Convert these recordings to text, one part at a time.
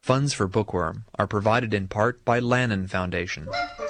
Funds for Bookworm are provided in part by Lannan Foundation.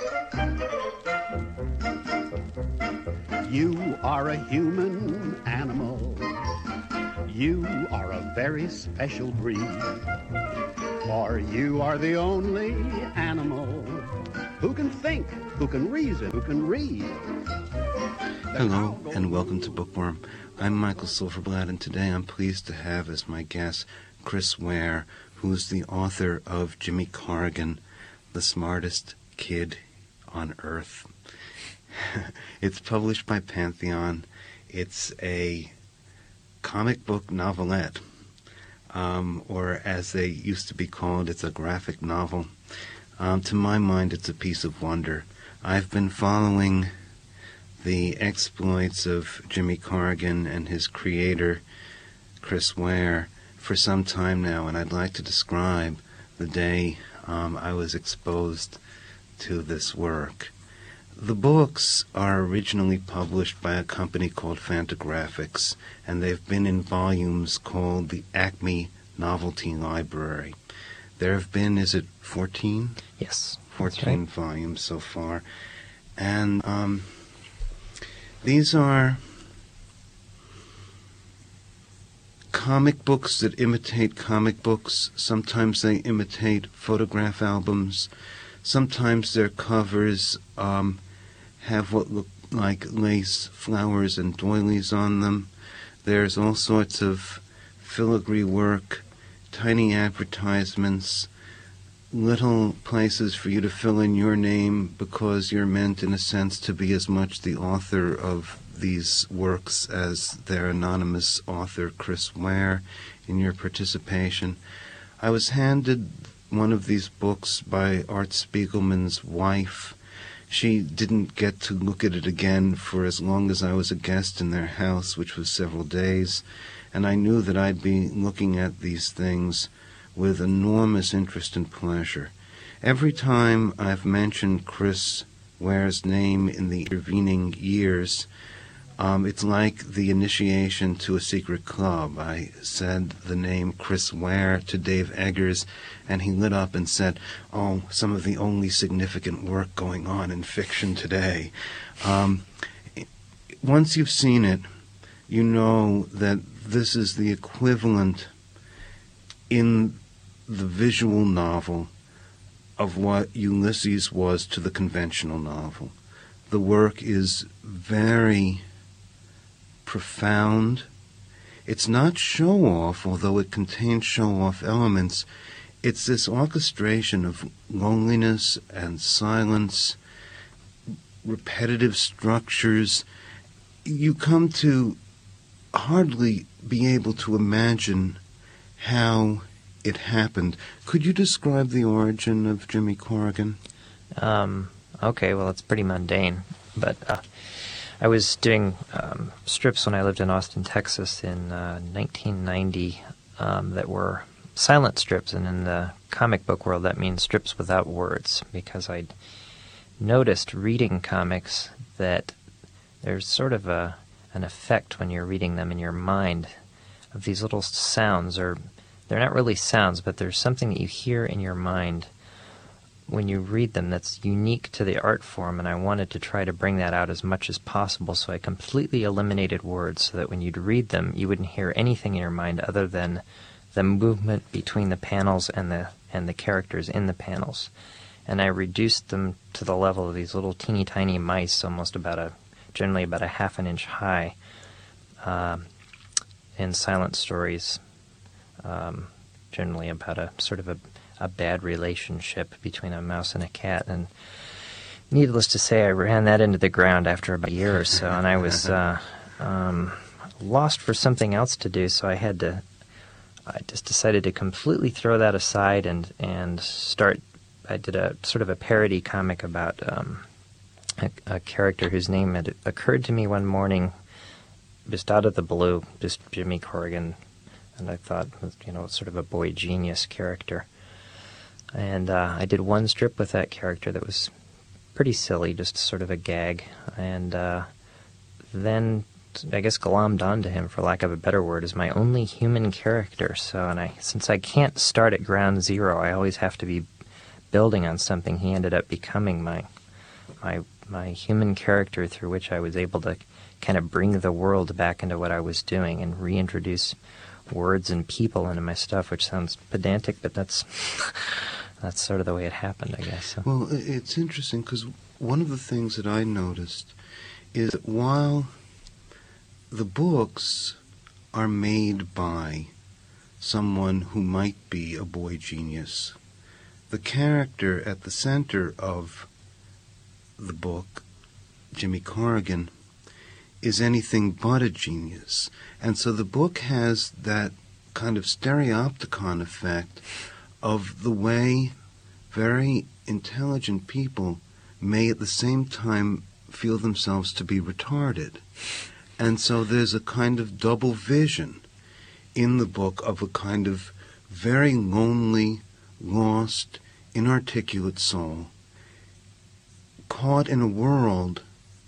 You are a human animal. You are a very special breed. For you are the only animal who can think, who can reason, who can read. Hello, and welcome to Bookworm. I'm Michael Silverblatt, and today I'm pleased to have as my guest Chris Ware, who's the author of Jimmy Corrigan, The Smartest Kid on Earth. It's published by Pantheon. It's a comic book novelette, or as they used to be called, it's a graphic novel. To my mind, it's a piece of wonder. I've been following the exploits of Jimmy Corrigan and his creator, Chris Ware, for some time now, and I'd like to describe the day I was exposed to this work. The books are originally published by a company called Fantagraphics, and they've been in volumes called the Acme Novelty Library. There have been, is it 14? Yes. 14 right. Volumes so far. And these are comic books that imitate comic books. Sometimes they imitate photograph albums. Sometimes their covers have what look like lace flowers and doilies on them. There's all sorts of filigree work, tiny advertisements, little places for you to fill in your name because you're meant, in a sense, to be as much the author of these works as their anonymous author, Chris Ware, in your participation. I was handed one of these books by Art Spiegelman's wife. She didn't get to look at it again for as long as I was a guest in their house, which was several days, and I knew that I'd be looking at these things with enormous interest and pleasure. Every time I've mentioned Chris Ware's name in the intervening years, it's like the initiation to a secret club. I said the name Chris Ware to Dave Eggers, and he lit up and said, "Oh, some of the only significant work going on in fiction today." Once you've seen it, you know that this is the equivalent in the visual novel of what Ulysses was to the conventional novel. The work is very profound. It's not show-off, although it contains show-off elements. It's this orchestration of loneliness and silence, repetitive structures. You come to hardly be able to imagine how it happened. Could you describe the origin of Jimmy Corrigan? Okay, well, it's pretty mundane, but I was doing strips when I lived in Austin, Texas in 1990 that were silent strips, and in the comic book world that means strips without words, because I'd noticed reading comics that there's sort of an effect when you're reading them in your mind of these little sounds, or they're not really sounds, but there's something that you hear in your mind when you read them that's unique to the art form, and I wanted to try to bring that out as much as possible, so I completely eliminated words so that when you'd read them, you wouldn't hear anything in your mind other than the movement between the panels and the characters in the panels. And I reduced them to the level of these little teeny tiny mice, almost generally about a half an inch high, in silent stories, generally about a sort of a bad relationship between a mouse and a cat. And needless to say, I ran that into the ground after about a year or so, and I was lost for something else to do, so I just decided to completely throw that aside and start. I did a sort of a parody comic about a character whose name had occurred to me one morning, just out of the blue, just Jimmy Corrigan, and I thought, sort of a boy genius character. And I did one strip with that character that was pretty silly, just sort of a gag. And then I guess, glommed onto him, for lack of a better word, as my only human character. So, since I can't start at ground zero, I always have to be building on something. He ended up becoming my human character, through which I was able to kind of bring the world back into what I was doing and reintroduce words and people into my stuff, which sounds pedantic, but that's sort of the way it happened, I guess. So. Well, it's interesting because one of the things that I noticed is that while the books are made by someone who might be a boy genius, the character at the center of the book, Jimmy Corrigan, is anything but a genius. And so the book has that kind of stereopticon effect of the way very intelligent people may at the same time feel themselves to be retarded. And so there's a kind of double vision in the book of a kind of very lonely, lost, inarticulate soul caught in a world,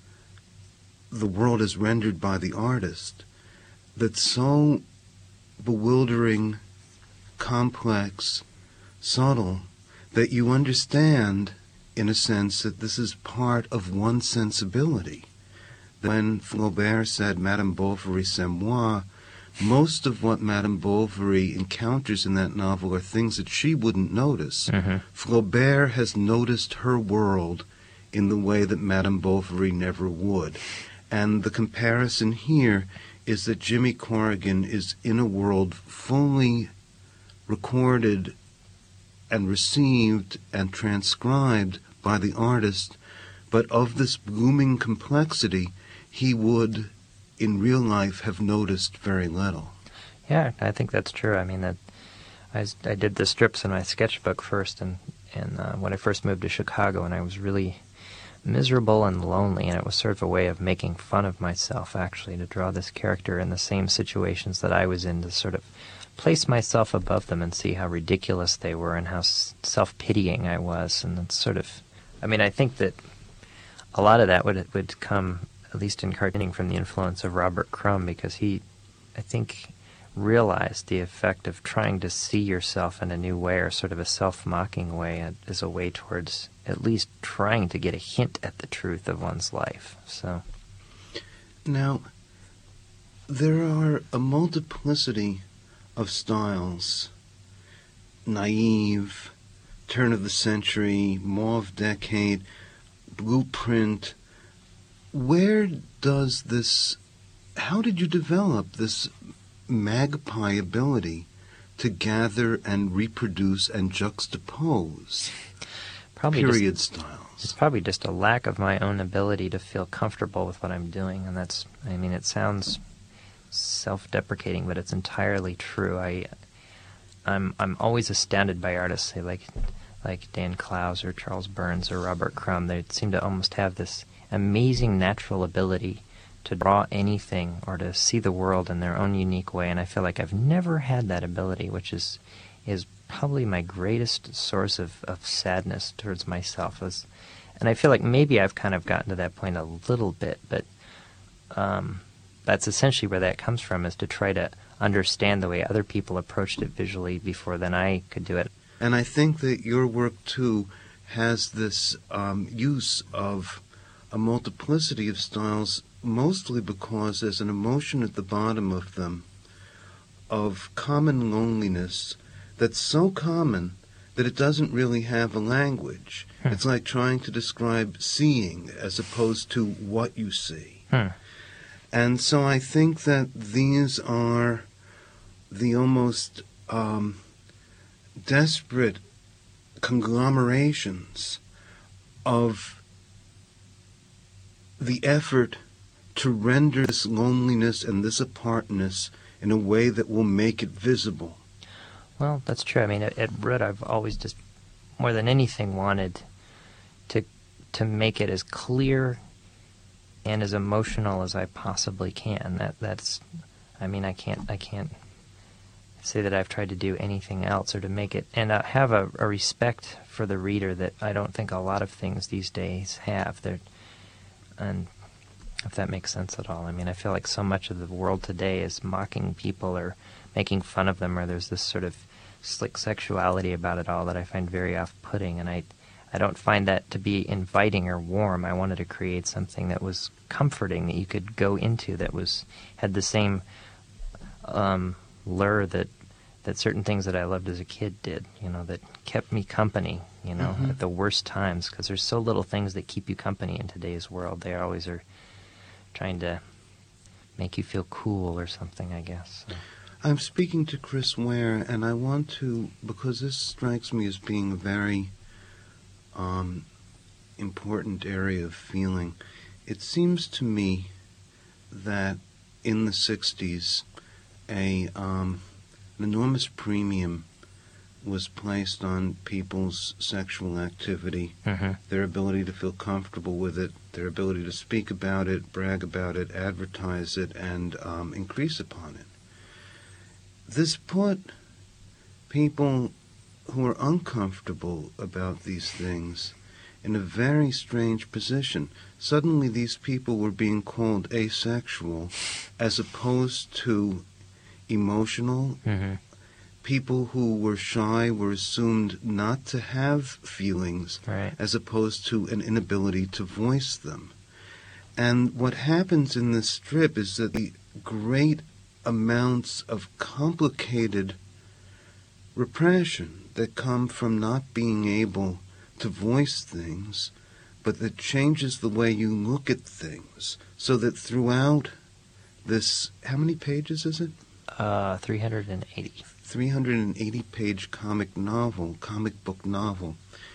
the world is rendered by the artist, that's so bewildering, complex, subtle, that you understand, in a sense, that this is part of one sensibility. When Flaubert said, Madame Bovary, c'est moi, most of what Madame Bovary encounters in that novel are things that she wouldn't notice. Mm-hmm. Flaubert has noticed her world in the way that Madame Bovary never would. And the comparison here is that Jimmy Corrigan is in a world fully recorded and received and transcribed by the artist, but of this blooming complexity he would, in real life, have noticed very little. Yeah, I think that's true. I mean, I did the strips in my sketchbook first, and when I first moved to Chicago, and I was really miserable and lonely, and it was sort of a way of making fun of myself, actually, to draw this character in the same situations that I was in, to sort of place myself above them and see how ridiculous they were and how self-pitying I was. And it's sort of, I mean, I think that a lot of that would come, at least in cartooning, from the influence of Robert Crumb, because he, I think, realized the effect of trying to see yourself in a new way, or sort of a self-mocking way, as a way towards at least trying to get a hint at the truth of one's life. So now, there are a multiplicity of styles: naive, turn of the century, mauve decade, blueprint. Where does this, how did you develop this magpie ability to gather and reproduce and juxtapose period styles? It's probably just a lack of my own ability to feel comfortable with what I'm doing, and that's, I mean, it sounds self-deprecating, but it's entirely true. I'm always astounded by artists, say like Dan Clowes or Charles Burns or Robert Crumb. They seem to almost have this amazing natural ability to draw anything or to see the world in their own unique way, and I feel like I've never had that ability, which is probably my greatest source of sadness towards myself. And I feel like maybe I've kind of gotten to that point a little bit, but that's essentially where that comes from, is to try to understand the way other people approached it visually before then I could do it. And I think that your work, too, has this use of a multiplicity of styles, mostly because there's an emotion at the bottom of them of common loneliness that's so common that it doesn't really have a language. It's like trying to describe seeing as opposed to what you see. And so I think that these are the almost desperate conglomerations of the effort to render this loneliness and this apartness in a way that will make it visible. Well, that's true. I mean, at root, I've always just, more than anything, wanted to make it as clear and as emotional as I possibly can. That's, I mean, I can't say that I've tried to do anything else or to make it, and have a respect for the reader that I don't think a lot of things these days have. And if that makes sense at all. I mean, I feel like so much of the world today is mocking people or making fun of them, or there's this sort of slick sexuality about it all that I find very off-putting, and I don't find that to be inviting or warm. I wanted to create something that was comforting, that you could go into, that had the same lure that certain things that I loved as a kid did, that kept me company, at the worst times, because there's so little things that keep you company in today's world. They always are trying to make you feel cool or something, I guess. So. I'm speaking to Chris Ware, and I want to, because this strikes me as being a very important area of feeling. It seems to me that in the 60s, an enormous premium was placed on people's sexual activity, their ability to feel comfortable with it, their ability to speak about it, brag about it, advertise it, and increase upon it. This put people who are uncomfortable about these things in a very strange position. Suddenly these people were being called asexual as opposed to emotional. People who were shy were assumed not to have feelings, right, as opposed to an inability to voice them. And what happens in this strip is that the great amounts of complicated repression that come from not being able to voice things, but that changes the way you look at things, so that throughout this, how many pages is it? 380. 380-page comic book novel,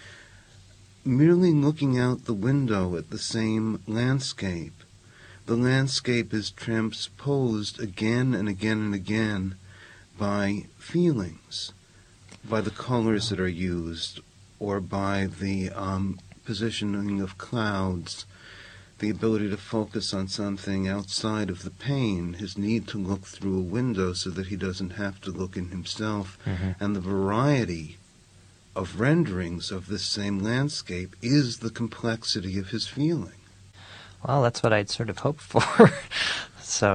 merely looking out the window at the same landscape. The landscape is transposed again and again and again by feelings, by the colors that are used, or by the positioning of clouds, the ability to focus on something outside of the pain, his need to look through a window so that he doesn't have to look in himself, and the variety of renderings of this same landscape is the complexity of his feeling. Well, that's what I'd sort of hoped for. So,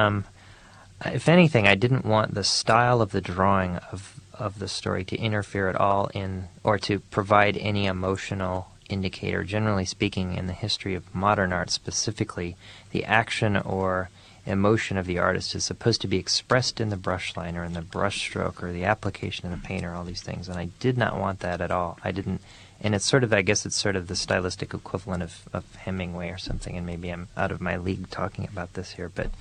if anything, I didn't want the style of the drawing of the story to interfere at all in, or to provide any emotional indicator. Generally speaking, in the history of modern art specifically, the action or emotion of the artist is supposed to be expressed in the brush line or in the brush stroke or the application of the paint or all these things, and I did not want that at all. I didn't, and it's sort of, I guess it's sort of the stylistic equivalent of Hemingway or something, and maybe I'm out of my league talking about this here, but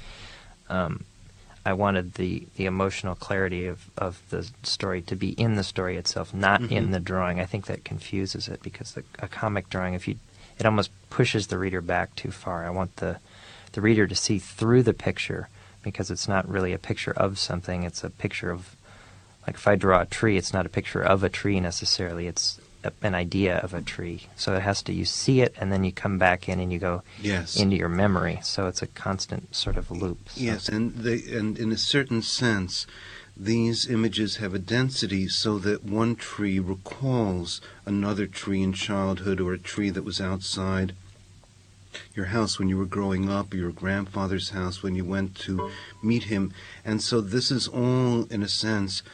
I wanted the emotional clarity of the story to be in the story itself, not in the drawing. I think that confuses it, because a comic drawing, it almost pushes the reader back too far. I want the reader to see through the picture, because it's not really a picture of something. It's a picture of, like if I draw a tree, it's not a picture of a tree necessarily. It's an idea of a tree. So it has to, you see it, and then you come back in and you go into your memory. So it's a constant sort of loop. So. Yes, and in a certain sense, these images have a density so that one tree recalls another tree in childhood, or a tree that was outside your house when you were growing up, or your grandfather's house when you went to meet him. And so this is all, in a sense,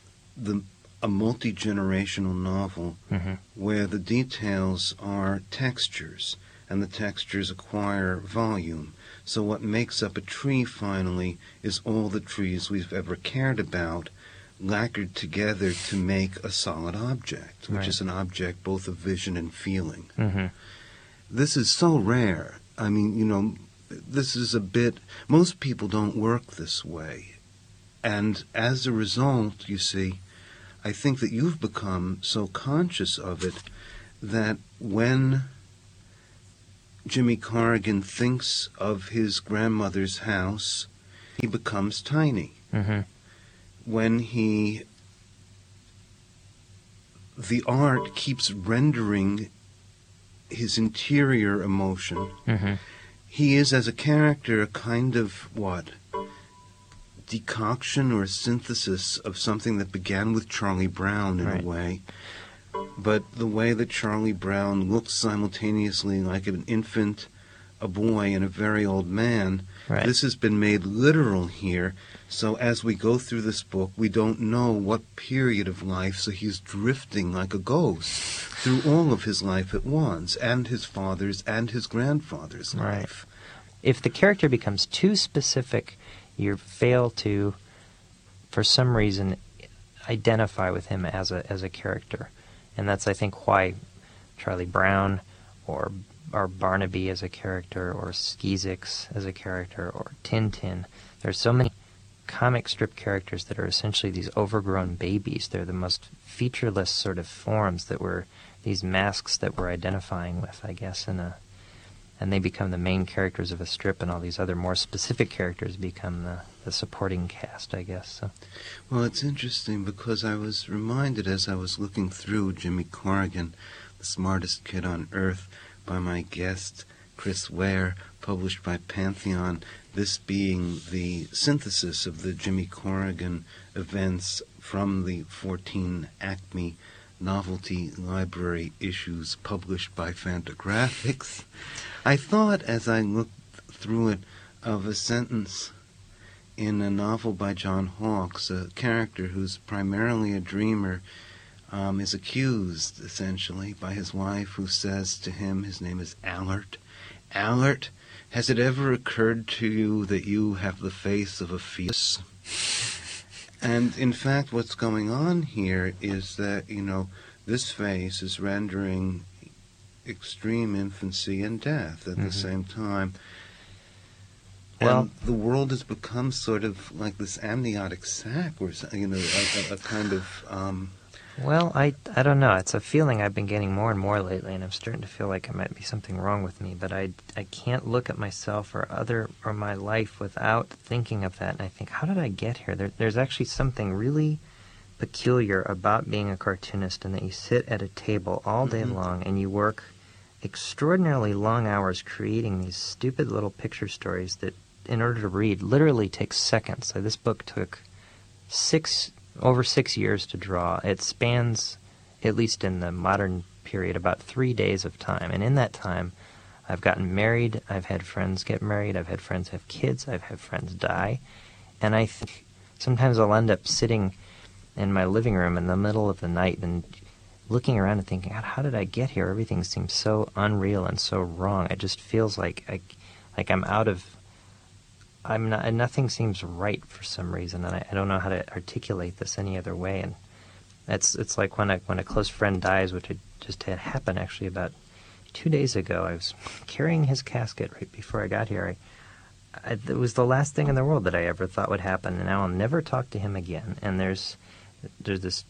a multi-generational novel where the details are textures, and the textures acquire volume. So what makes up a tree, finally, is all the trees we've ever cared about lacquered together to make a solid object, which is an object both of vision and feeling. This is so rare. I mean, this is a bit, most people don't work this way. And as a result, you see, I think that you've become so conscious of it that when Jimmy Corrigan thinks of his grandmother's house, he becomes tiny. When the art keeps rendering his interior emotion, he is, as a character, a kind of, decoction or a synthesis of something that began with Charlie Brown in a way, but the way that Charlie Brown looks simultaneously like an infant, a boy and a very old man. Right. This has been made literal here. So as we go through this book, we don't know what period of life, so he's drifting like a ghost through all of his life at once, and his father's and his grandfather's Right. life. If the character becomes too specific, you fail to, for some reason, identify with him as a character. And that's, I think, why Charlie Brown or Barnaby as a character, or Skeezix as a character, or Tintin. There's so many comic strip characters that are essentially these overgrown babies. They're the most featureless sort of forms that were these masks that we're identifying with, I guess, and they become the main characters of a strip, and all these other more specific characters become the supporting cast, I guess. So. Well, it's interesting because I was reminded as I was looking through Jimmy Corrigan, The Smartest Kid on Earth, by my guest, Chris Ware, published by Pantheon, this being the synthesis of the Jimmy Corrigan events from the 14 Acme Novelty Library issues published by Fantagraphics. I thought, as I looked through it, of a sentence in a novel by John Hawkes, a character who's primarily a dreamer, is accused, essentially, by his wife, who says to him, his name is Allert, "Allert, has it ever occurred to you that you have the face of a fetus?" And, in fact, what's going on here is that, this face is rendering extreme infancy and death at the same time. Well, and the world has become sort of like this amniotic sac, or a kind of... Well, I don't know. It's a feeling I've been getting more and more lately, and I'm starting to feel like it might be something wrong with me. But I can't look at myself or my life without thinking of that. And I think, how did I get here? There's actually something really peculiar about being a cartoonist, in that you sit at a table all day long and you work extraordinarily long hours creating these stupid little picture stories that, in order to read, literally takes seconds. So this book took over 6 years to draw. It spans, at least in the modern period, about 3 days of time. And in that time, I've gotten married, I've had friends get married, I've had friends have kids, I've had friends die. And I think sometimes I'll end up sitting in my living room in the middle of the night and looking around and thinking, God, how did I get here? Everything seems so unreal and so wrong. It just feels like nothing seems right for some reason, and I don't know how to articulate this any other way. And it's like when a close friend dies, which had just had happened actually about 2 days ago. I was carrying his casket right before I got here. It was the last thing in the world that I ever thought would happen, and now I'll never talk to him again. And there's this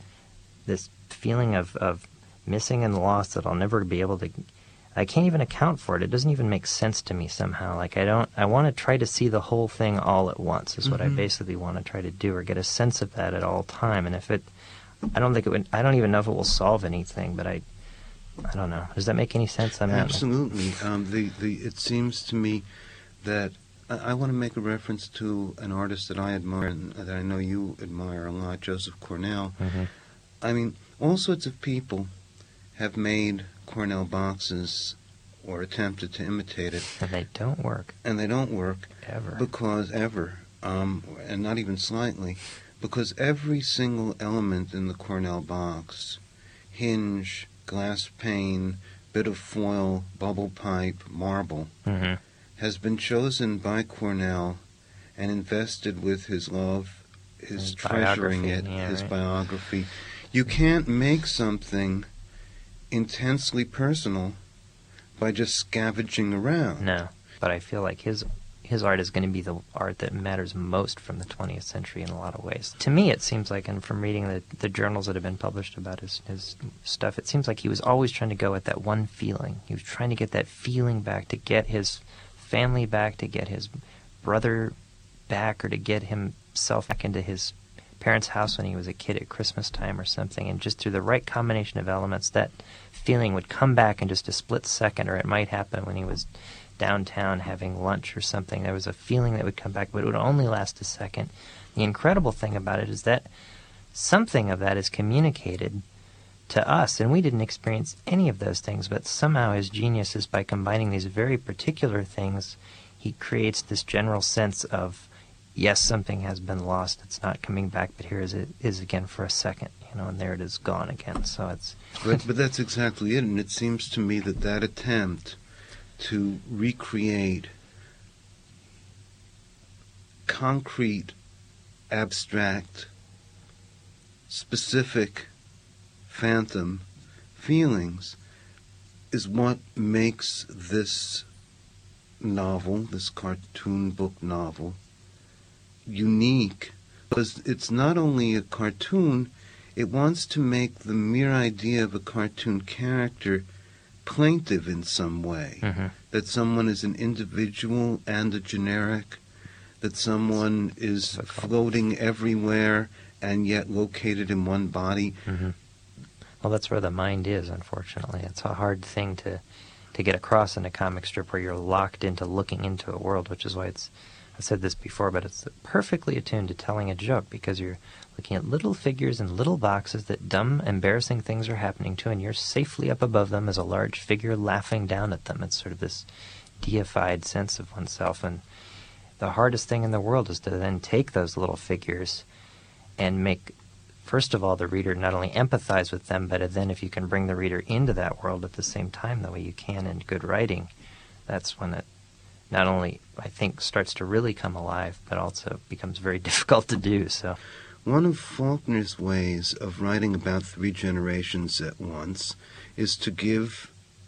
feeling of missing and loss that I'll never be able to. I can't even account for it. It doesn't even make sense to me somehow. Like I want to try to see the whole thing all at once is what I basically want to try to do, or get a sense of that at all time. And I don't even know if it will solve anything, but I don't know. Does that make any sense? Absolutely. It seems to me that I want to make a reference to an artist that I admire and that I know you admire a lot, Joseph Cornell. I mean, all sorts of people have made Cornell boxes or attempted to imitate it. And they don't work. Ever. Because and not even slightly, because every single element in the Cornell box, hinge, glass pane, bit of foil, bubble pipe, marble, has been chosen by Cornell and invested with his love, his treasuring it, his biography. You can't make something intensely personal by just scavenging around. No, but I feel like his art is going to be the art that matters most from the 20th century in a lot of ways. To me, it seems like, and from reading the journals that have been published about his stuff, it seems like he was always trying to go at that one feeling. He was trying to get that feeling back, to get his family back, to get his brother back, or to get himself back into his parents' house when he was a kid at Christmas time or something. And just through the right combination of elements, that feeling would come back in just a split second. Or it might happen when he was downtown having lunch or something. There was a feeling that would come back, but it would only last a second. The incredible thing about it is that something of that is communicated to us, and we didn't experience any of those things, but somehow his genius is by combining these very particular things, he creates this general sense of, yes, something has been lost, it's not coming back, but here it is again for a second, and there it is gone again. So it's... But that's exactly it, and it seems to me that attempt to recreate concrete, abstract, specific, phantom feelings is what makes this novel, this cartoon book novel, unique, because it's not only a cartoon, it wants to make the mere idea of a cartoon character plaintive in some way, that someone is an individual and a generic, that someone is floating everywhere and yet located in one body. Well, that's where the mind is, unfortunately. It's a hard thing to get across in a comic strip where you're locked into looking into a world, which is why I've said this before, but it's perfectly attuned to telling a joke, because you're looking at little figures in little boxes that dumb, embarrassing things are happening to, and you're safely up above them as a large figure laughing down at them. It's sort of this deified sense of oneself, and the hardest thing in the world is to then take those little figures and make, first of all, the reader not only empathize with them, but then if you can bring the reader into that world at the same time, the way you can in good writing, that's when it not only, I think, starts to really come alive, but also becomes very difficult to do. So, one of Faulkner's ways of writing about three generations at once is to give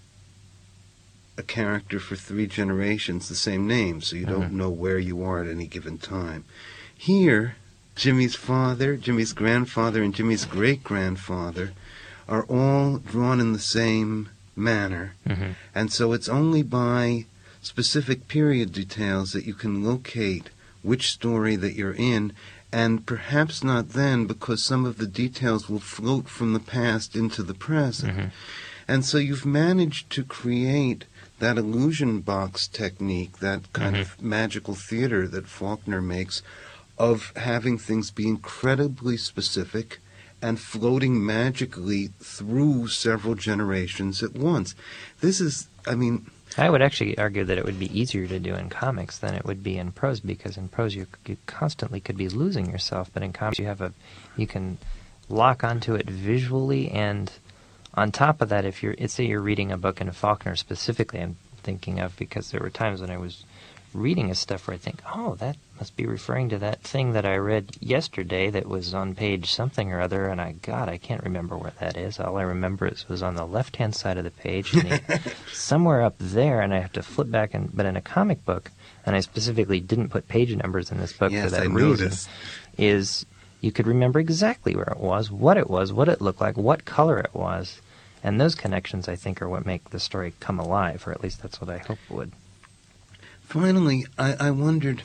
a character for three generations the same name, so you don't know where you are at any given time. Here, Jimmy's father, Jimmy's grandfather, and Jimmy's great-grandfather are all drawn in the same manner, and so it's only by specific period details that you can locate which story that you're in, and perhaps not then, because some of the details will float from the past into the present. And so you've managed to create that illusion box technique, that kind of magical theater that Faulkner makes, of having things be incredibly specific and floating magically through several generations at once. This is, I would actually argue that it would be easier to do in comics than it would be in prose, because in prose you constantly could be losing yourself, but in comics you can lock onto it visually, and on top of that, if say you're reading a book in Faulkner specifically, I'm thinking of, because there were times when I was reading his stuff where I think, oh, that must be referring to that thing that I read yesterday that was on page something or other, and I can't remember where that is. All I remember is it was on the left-hand side of the page, and somewhere up there, and I have to flip back. But in a comic book, and I specifically didn't put page numbers in this book for that reason, is you could remember exactly where it was, what it looked like, what color it was, and those connections, I think, are what make the story come alive, or at least that's what I hope would. Finally, I wondered,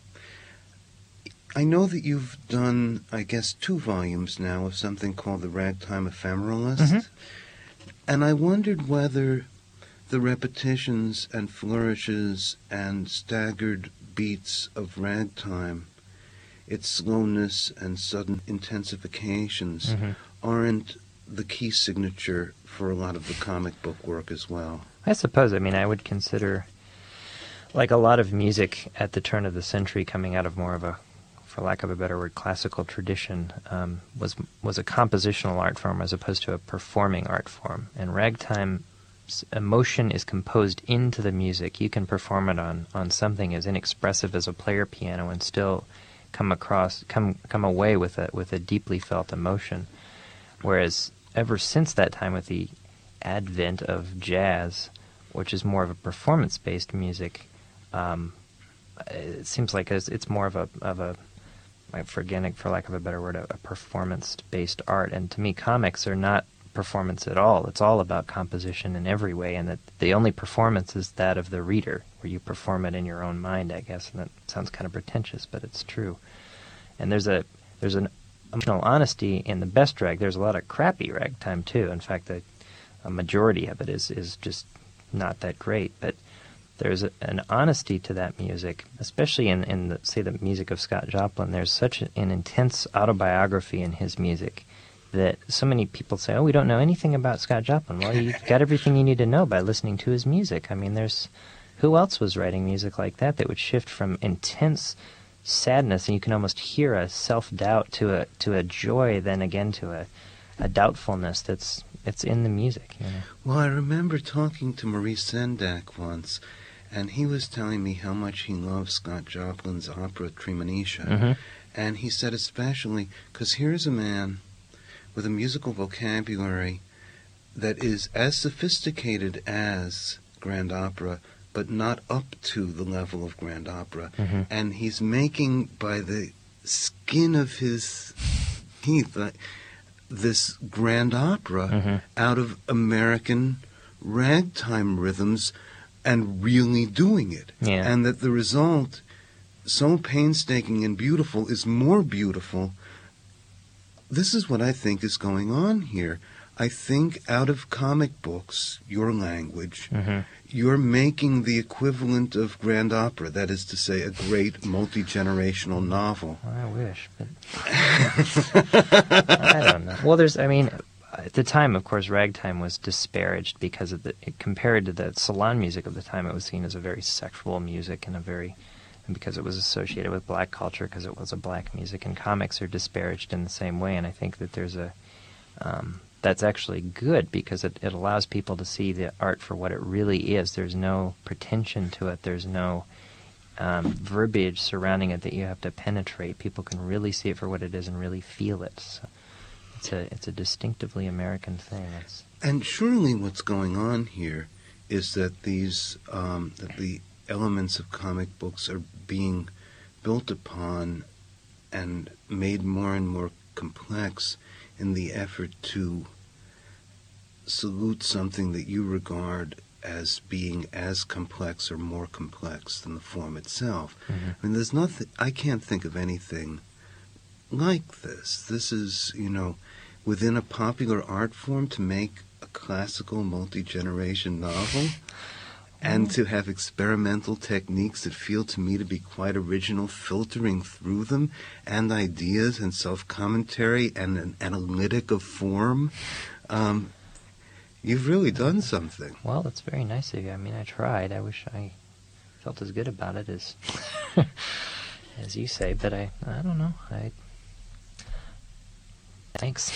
I know that you've done, I guess, 2 volumes now of something called The Ragtime Ephemeralist, and I wondered whether the repetitions and flourishes and staggered beats of ragtime, its slowness and sudden intensifications, aren't the key signature for a lot of the comic book work as well. I suppose. I would consider, like a lot of music at the turn of the century, coming out of more of a, for lack of a better word, classical tradition, was a compositional art form as opposed to a performing art form. And ragtime, emotion is composed into the music. You can perform it on something as inexpressive as a player piano and still come away with a deeply felt emotion. Whereas ever since that time, with the advent of jazz, which is more of a performance-based music, it seems like it's more of a for lack of a better word, a performance-based art. And to me, comics are not performance at all. It's all about composition in every way, and that the only performance is that of the reader, where you perform it in your own mind, I guess. And that sounds kind of pretentious, but it's true. And there's an emotional honesty in the best rag. There's a lot of crappy ragtime too. In fact, a majority of it is just not that great. But there's an honesty to that music, especially in the music of Scott Joplin. There's such an intense autobiography in his music that so many people say, oh, we don't know anything about Scott Joplin. Well, you got everything you need to know by listening to his music. I mean, who else was writing music like that would shift from intense sadness, and you can almost hear a self-doubt to a joy, then again to a doubtfulness it's in the music. You know? Well, I remember talking to Maurice Sendak once, and he was telling me how much he loves Scott Joplin's opera Treemonisha. Mm-hmm. And he said especially, because here's a man with a musical vocabulary that is as sophisticated as grand opera, but not up to the level of grand opera. Mm-hmm. And he's making, by the skin of his teeth, this grand opera Mm-hmm. out of American ragtime rhythms and really doing it. Yeah. And that the result, so painstaking and beautiful, is more beautiful. This is what I think is going on here. I think out of comic books, your language, Mm-hmm. you're making the equivalent of grand opera, that is to say, a great multi-generational novel. Well, I wish, but I don't know. Well, at the time, of course, ragtime was disparaged because of compared to the salon music of the time, it was seen as a very sexual music and because it was associated with black culture, because it was a black music, and comics are disparaged in the same way. And I think that that's actually good, because it allows people to see the art for what it really is. There's no pretension to it. There's no verbiage surrounding it that you have to penetrate. People can really see it for what it is and really feel it. So it's a distinctively American thing. And surely what's going on here is that that the elements of comic books are being built upon and made more and more complex in the effort to salute something that you regard as being as complex or more complex than the form itself. Mm-hmm. I mean, there's nothing, I can't think of anything like this. This is, within a popular art form, to make a classical multi-generation novel and to have experimental techniques that feel to me to be quite original, filtering through them, and ideas and self-commentary and an analytic of form. You've really done something. Well, that's very nice of you. I mean, I tried. I wish I felt as good about it as as you say, but I don't know. Thanks.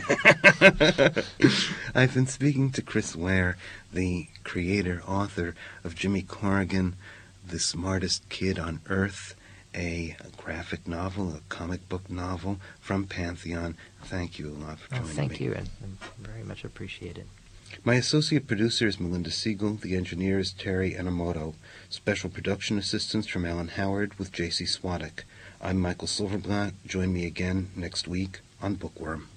I've been speaking to Chris Ware, the creator, author of Jimmy Corrigan, The Smartest Kid on Earth, a graphic novel, a comic book novel from Pantheon. Thank you a lot for joining me. Thank you, and very much appreciated. My associate producer is Melinda Siegel. The engineer is Terry Enomoto. Special production assistance from Alan Howard with J.C. Swadek. I'm Michael Silverblatt. Join me again next week on Bookworm.